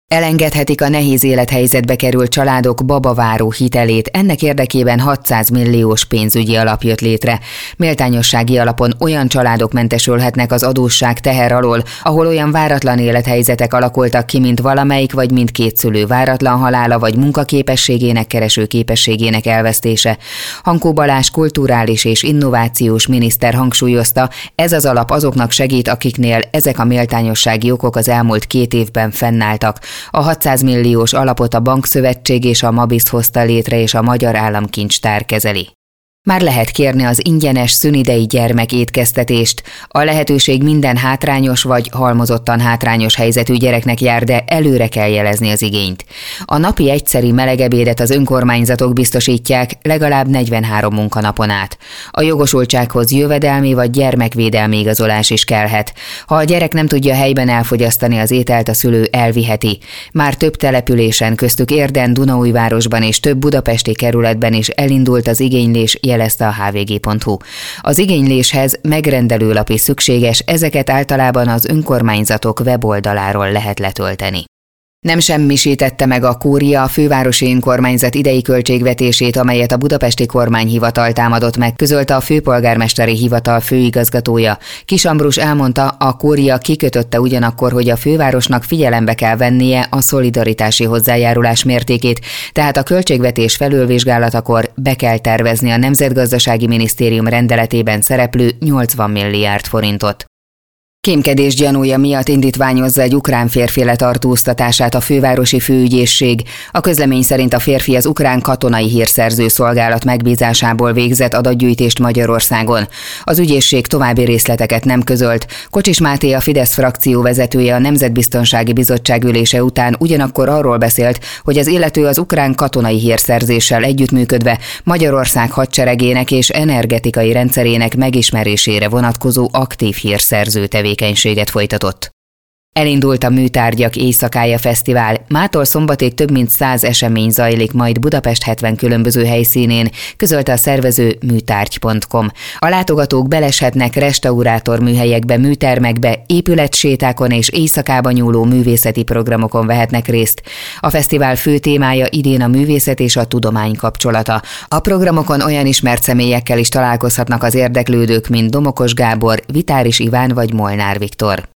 Elengedhetik a nehéz élethelyzetbe került családok babaváró hitelét, ennek érdekében 600 milliós pénzügyi alap jött létre. Méltányossági alapon olyan családok mentesülhetnek az adósság teher alól, ahol olyan váratlan élethelyzetek alakultak ki, mint valamelyik vagy mindkét szülő váratlan halála vagy munkaképességének, keresőképességének elvesztése. Hankó Balázs kulturális és innovációs miniszter hangsúlyozta, ez az alap azoknak segít, akiknél ezek a méltányossági okok az elmúlt 2 évben fennálltak. A 600 milliós alapot a Bankszövetség és a Mabis hozta létre, és a Magyar Államkincstár kezeli. Már lehet kérni az ingyenes szünidei gyermekétkeztetést. A lehetőség minden hátrányos vagy halmozottan hátrányos helyzetű gyereknek jár, de előre kell jelezni az igényt. A napi egyszeri melegebédet az önkormányzatok biztosítják legalább 43 munkanapon át. A jogosultsághoz jövedelmi vagy gyermekvédelmi igazolás is kellhet. Ha a gyerek nem tudja helyben elfogyasztani az ételt, a szülő elviheti. Már több településen, köztük Érden, Dunaújvárosban és több budapesti kerületben is elindult az igénylés, jelezte a hvg.hu. Az igényléshez megrendelőlap is szükséges, ezeket általában az önkormányzatok weboldaláról lehet letölteni. Nem semmisítette meg a kúria a fővárosi önkormányzat idei költségvetését, amelyet a budapesti kormányhivatal támadott meg, közölte a főpolgármesteri hivatal főigazgatója. Kiss Ambrus elmondta, a kúria kikötötte ugyanakkor, hogy a fővárosnak figyelembe kell vennie a szolidaritási hozzájárulás mértékét, tehát a költségvetés felülvizsgálatakor be kell tervezni a Nemzetgazdasági Minisztérium rendeletében szereplő 80 milliárd forintot. Kémkedés gyanúja miatt indítványozza egy ukrán férfi letartóztatását a fővárosi főügyészség. A közlemény szerint a férfi az ukrán katonai hírszerző szolgálat megbízásából végzett adatgyűjtést Magyarországon. Az ügyészség további részleteket nem közölt. Kocsis Máté, a Fidesz frakció vezetője a Nemzetbiztonsági Bizottság ülése után ugyanakkor arról beszélt, hogy az illető az ukrán katonai hírszerzéssel együttműködve Magyarország hadseregének és energetikai rendszerének megismerésére vonatkozó aktív hírszerző tevékenységet folytatott. Elindult a Műtárgyak Éjszakája Fesztivál. Mától szombatig több mint 100 esemény zajlik majd Budapest 70 különböző helyszínén, közölte a szervező műtárgy.com. A látogatók beleshetnek restaurátorműhelyekbe, műtermekbe, épületsétákon és éjszakába nyúló művészeti programokon vehetnek részt. A fesztivál fő témája idén a művészet és a tudomány kapcsolata. A programokon olyan ismert személyekkel is találkozhatnak az érdeklődők, mint Domokos Gábor, Vitáris Iván vagy Molnár Viktor.